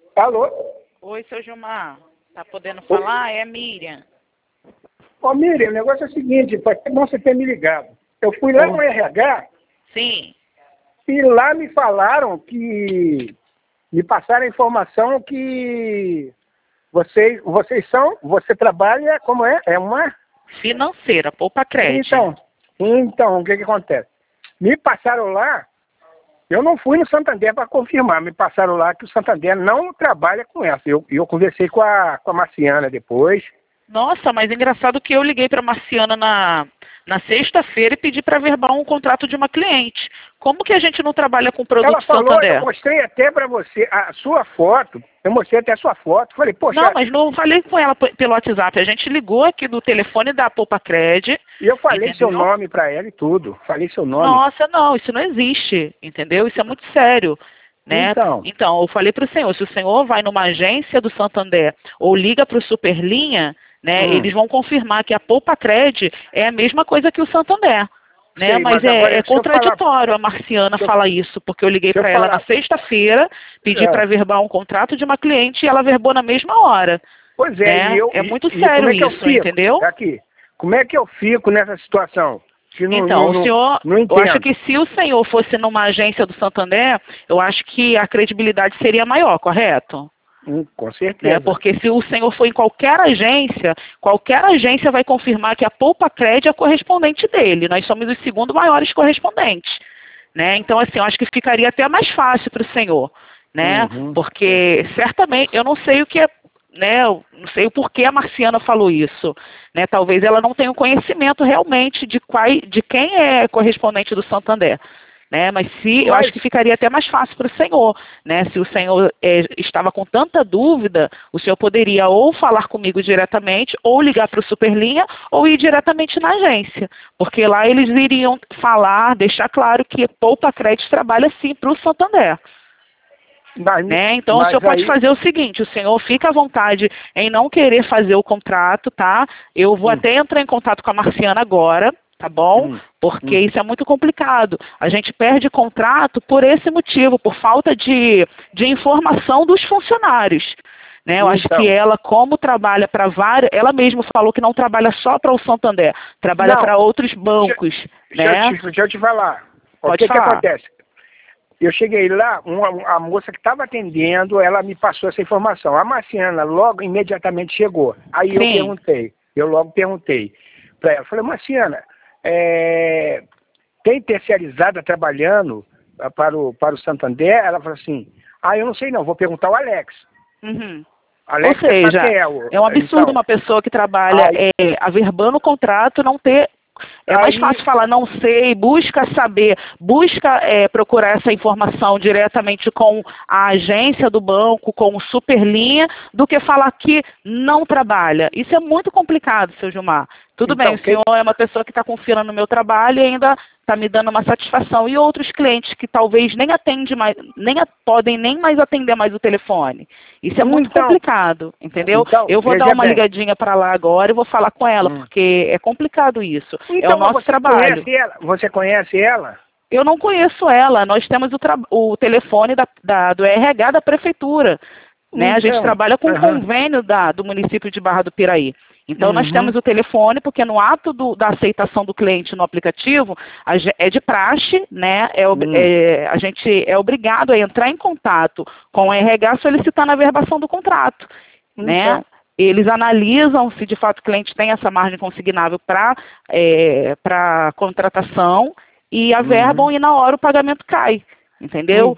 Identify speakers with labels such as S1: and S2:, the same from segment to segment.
S1: Alô?
S2: Oi, seu Gilmar. Tá podendo falar? É a Miriam.
S1: Ô, Miriam, o negócio é o seguinte, foi até bom você ter me ligado. Eu fui lá no RH
S2: Sim.
S1: e lá me falaram que... Me passaram a informação que você trabalha, como é? É uma...
S2: Financeira, poupa crédito.
S1: Então, o que acontece? Me passaram lá, eu não fui no Santander para confirmar, me passaram lá que o Santander não trabalha com essa. Eu conversei com a Marciana depois.
S2: Nossa, mas é engraçado que eu liguei para Marciana na sexta-feira e pedi para verbar um contrato de uma cliente. Como que a gente não trabalha com produto
S1: Ela falou,
S2: Santander?
S1: eu mostrei até para você a sua foto, eu mostrei até a sua foto, falei, poxa...
S2: Não, mas não falei com ela pelo WhatsApp, a gente ligou aqui do telefone da Poupa Cred.
S1: E eu falei
S2: entendeu?
S1: seu nome para ela e tudo, falei seu nome.
S2: Nossa, não, isso não existe, entendeu? Isso é muito sério. Né?
S1: Então,
S2: eu falei para o senhor, se o senhor vai numa agência do Santander ou liga para o Superlinha, né, eles vão confirmar que a Poupa Cred é a mesma coisa que o Santander. Né?
S1: Sei,
S2: mas é contraditório a Marciana falar isso, porque eu liguei para ela na sexta-feira, pedi para verbar um contrato de uma cliente e ela verbou na mesma hora.
S1: Pois é,
S2: né? É muito sério isso, entendeu?
S1: Aqui, como é que eu fico nessa situação?
S2: Então, o senhor, eu acho que se o senhor fosse numa agência do Santander, eu acho que a credibilidade seria maior, correto?
S1: Com certeza.
S2: Né? Porque se o senhor for em qualquer agência vai confirmar que a Poupa Cred é correspondente dele. Nós somos os segundo maiores correspondentes. Né? Então, assim, eu acho que ficaria até mais fácil para o senhor. Né? Porque, certamente, eu não sei o que é, né? Eu não sei o porquê a Marciana falou isso. Né? Talvez ela não tenha o conhecimento realmente de quem é correspondente do Santander. Né? Mas eu acho que ficaria até mais fácil para o senhor, né? Se o senhor estava com tanta dúvida, o senhor poderia ou falar comigo diretamente, ou ligar para o Superlinha, ou ir diretamente na agência, porque lá eles iriam falar, deixar claro que Poupa Crédito trabalha sim para o Santander. Né? Então o senhor pode fazer o seguinte, o senhor fica à vontade em não querer fazer o contrato, tá? Eu vou até entrar em contato com a Marciana agora, tá bom? Porque isso é muito complicado. A gente perde contrato por esse motivo, por falta de informação dos funcionários. Né? Eu acho que ela, como trabalha para várias... Ela mesma falou que não trabalha só para o Santander, trabalha para outros bancos.
S1: Deixa eu te falar. O que acontece? Eu cheguei lá, a moça que estava atendendo, ela me passou essa informação. A Marciana logo, imediatamente chegou. Aí eu logo perguntei para ela. Falei, Marciana, tem terceirizada trabalhando para o Santander? Ela falou assim, eu não sei não, vou perguntar ao Alex.
S2: Alex, ou seja, é um absurdo uma pessoa que trabalha averbando o contrato não ter... É mais fácil falar, não sei, busca saber, busca procurar essa informação diretamente com a agência do banco, com o Superlinha, do que falar que não trabalha. Isso é muito complicado, seu Gilmar. Tudo bem, o senhor é uma pessoa que está confiando no meu trabalho e ainda está me dando uma satisfação. E outros clientes que talvez nem atendem mais, podem nem mais atender mais o telefone. Isso é muito complicado, entendeu? Eu vou dar uma ligadinha para lá agora e vou falar com ela, porque é complicado isso. É o nosso trabalho.
S1: Você conhece ela?
S2: Eu não conheço ela. Nós temos o telefone do RH da prefeitura. Né? A gente trabalha com um convênio do município de Barra do Piraí. Então, nós temos o telefone, porque no ato da aceitação do cliente no aplicativo, é de praxe, né? A gente é obrigado a entrar em contato com o RH solicitando a verbação do contrato. Né? Eles analisam se de fato o cliente tem essa margem consignável para contratação e averbam e na hora o pagamento cai. Entendeu?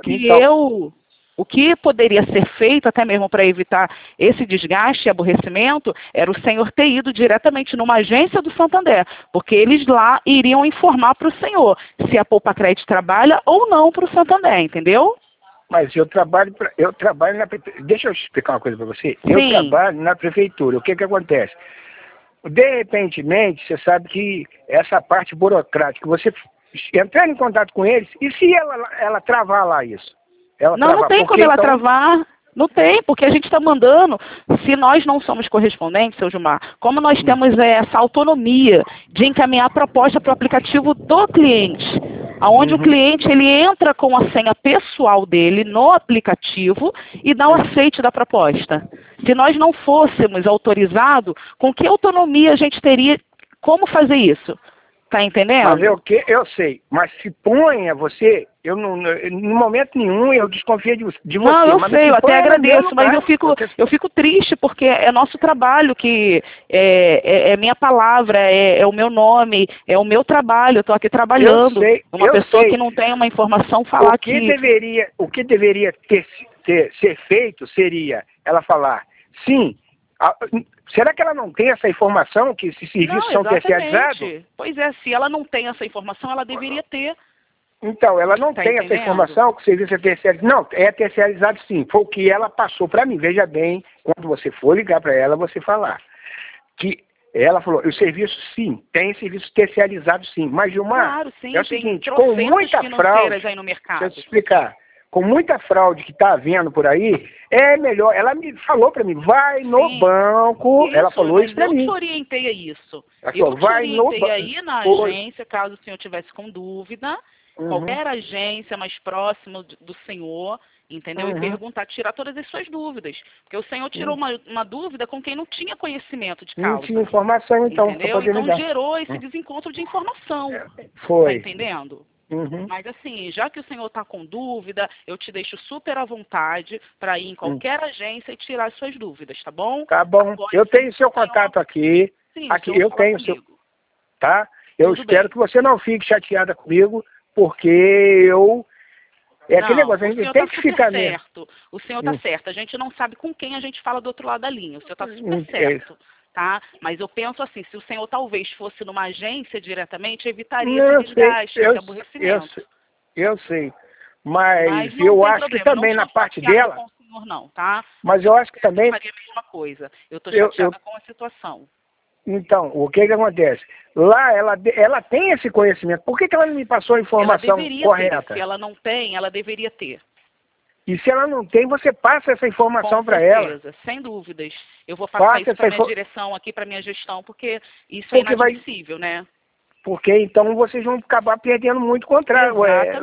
S2: O que poderia ser feito, até mesmo para evitar esse desgaste e aborrecimento, era o senhor ter ido diretamente numa agência do Santander, porque eles lá iriam informar para o senhor se a Poupa Crédito trabalha ou não para o Santander, entendeu?
S1: Mas eu trabalho na prefeitura. Deixa eu explicar uma coisa para você.
S2: Sim.
S1: Eu trabalho na prefeitura. O que acontece? De repentemente, você sabe que essa parte burocrática, você entrar em contato com eles, e se ela travar lá isso?
S2: Não tem como ela travar. Não tem, porque a gente está mandando, se nós não somos correspondentes, seu Gilmar, como nós temos essa autonomia de encaminhar a proposta para o aplicativo do cliente. onde o cliente ele entra com a senha pessoal dele no aplicativo e dá o aceite da proposta. Se nós não fôssemos autorizados, com que autonomia a gente teria como fazer isso? Tá entendendo?
S1: Mas eu sei, mas se ponha você, eu não, em momento nenhum eu desconfio de você.
S2: Não, eu sei, eu até agradeço, mas eu fico triste porque é nosso trabalho, que é minha palavra, é o meu nome, é o meu trabalho, eu estou aqui trabalhando. Uma pessoa que não tem uma informação falar que...
S1: O que deveria ser feito seria ela falar, sim, será que ela não tem essa informação, que esses serviços são terceirizados?
S2: Pois é, se ela não tem essa informação, ela deveria ter.
S1: Então, ela não tem essa informação que o serviço é terceirizado. Não, é terceirizado sim. Foi o que ela passou para mim. Veja bem, quando você for ligar para ela, você falar. Que ela falou, o serviço sim, tem serviço terceirizado sim. Mas, Gilmar,
S2: claro, sim,
S1: é o seguinte, com muita fraude,
S2: aí no mercado.
S1: deixa eu te explicar. Com muita fraude que está havendo por aí, é melhor. Ela me falou para mim, vai no banco. Ela falou isso para mim.
S2: Eu te orientei a isso.
S1: Eu te
S2: orientei aí na agência, caso o senhor tivesse com dúvida, qualquer agência mais próxima do senhor, entendeu? E perguntar, tirar todas as suas dúvidas. Porque o senhor tirou uma dúvida com quem não tinha conhecimento de causa.
S1: Não tinha informação, então.
S2: Entendeu? Então gerou esse desencontro de informação.
S1: Foi.
S2: Tá entendendo? Mas assim, já que o senhor está com dúvida, eu te deixo super à vontade para ir em qualquer agência e tirar as suas dúvidas, tá bom?
S1: Tá bom. Eu tenho seu contato aqui.
S2: Sim,
S1: aqui eu tenho seu. Tá? Eu
S2: Tudo
S1: espero que você não fique chateada comigo, porque eu... aquele negócio, a gente tem que ficar
S2: certo. O senhor está certo. A gente não sabe com quem a gente fala do outro lado da linha. O senhor está super certo. Tá? Mas eu penso assim, se o senhor talvez fosse numa agência diretamente, evitaria esse desgaste, esse aborrecimento.
S1: Eu sei. Mas eu acho que também na parte dela...
S2: Com o senhor, não, tá?
S1: Mas eu acho que também...
S2: Eu faria a mesma coisa. Eu estou chateada com a situação.
S1: Então, o que acontece? Lá ela tem esse conhecimento. Por que ela não me passou a informação correta?
S2: Se ela não tem, ela deveria ter.
S1: E se ela não tem, você passa essa informação para ela.
S2: Sem dúvidas. Eu vou passar isso para minha direção aqui, para minha gestão, porque isso é inadmissível, né?
S1: Porque então vocês vão acabar perdendo muito contrato.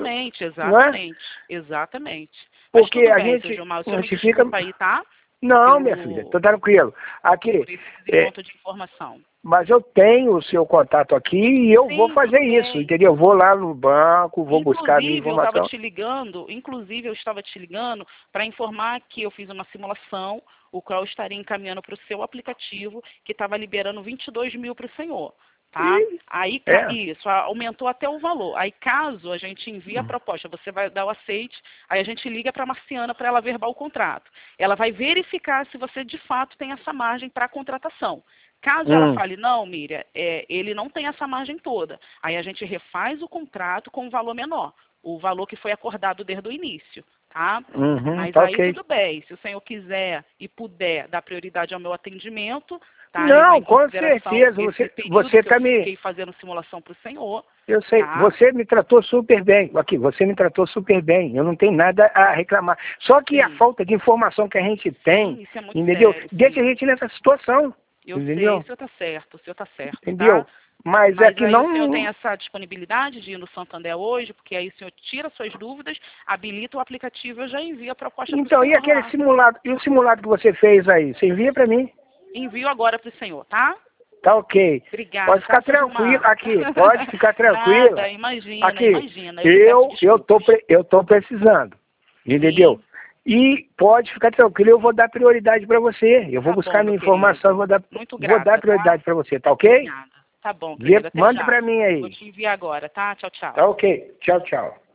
S2: Exatamente.
S1: Porque
S2: mas
S1: a gente...
S2: Gilmar, o senhor me desculpa aí, tá?
S1: Não, minha filha, tô tranquilo. Aqui,
S2: de informação.
S1: Mas eu tenho o seu contato aqui e eu vou fazer isso, entendeu? Vou lá no banco, vou buscar a minha informação.
S2: Eu estava te ligando para informar que eu fiz uma simulação, o qual eu estaria encaminhando para o seu aplicativo, que estava liberando 22 mil para o senhor. Tá? Aí isso, aumentou até o valor. Aí caso a gente envie a proposta, você vai dar o aceite, aí a gente liga para a Marciana para ela verbar o contrato. Ela vai verificar se você de fato tem essa margem para a contratação. Caso ela fale, não, Miriam, ele não tem essa margem toda, aí a gente refaz o contrato com um valor menor, o valor que foi acordado desde o início. Tá? Mas aí tudo bem, se o senhor quiser e puder dar prioridade ao meu atendimento, tá?
S1: Não, com certeza, você tá me...
S2: Fiquei fazendo simulação para o senhor.
S1: Eu sei, tá? Você me tratou super bem, você me tratou super bem, eu não tenho nada a reclamar. Só que a falta de informação que a gente tem,
S2: isso é muito
S1: entendeu?
S2: Sério,
S1: deixa a gente nessa situação.
S2: Eu entendeu? Sei, o senhor tá certo,
S1: entendeu?
S2: Tá?
S1: Mas é que não...
S2: o senhor tem essa disponibilidade de ir no Santander hoje, porque aí o senhor tira suas dúvidas, habilita o aplicativo e eu já envio a proposta para o senhor.
S1: Então, e aquele simulado, e o simulado que você fez aí, você envia para mim?
S2: Envio agora para o senhor, tá?
S1: Tá ok.
S2: Obrigada.
S1: Pode ficar tranquilo aqui, pode ficar tranquilo.
S2: Nada, imagina,
S1: aqui,
S2: imagina.
S1: Eu tô precisando, entendeu? Sim. E pode ficar tranquilo, eu vou dar prioridade para você. Eu vou buscar minha informação, vou dar prioridade para você, tá ok?
S2: Obrigada. Tá bom, querido.
S1: Mande para mim aí.
S2: Vou te enviar agora, tá? Tchau, tchau.
S1: Tá ok. Tchau, tchau.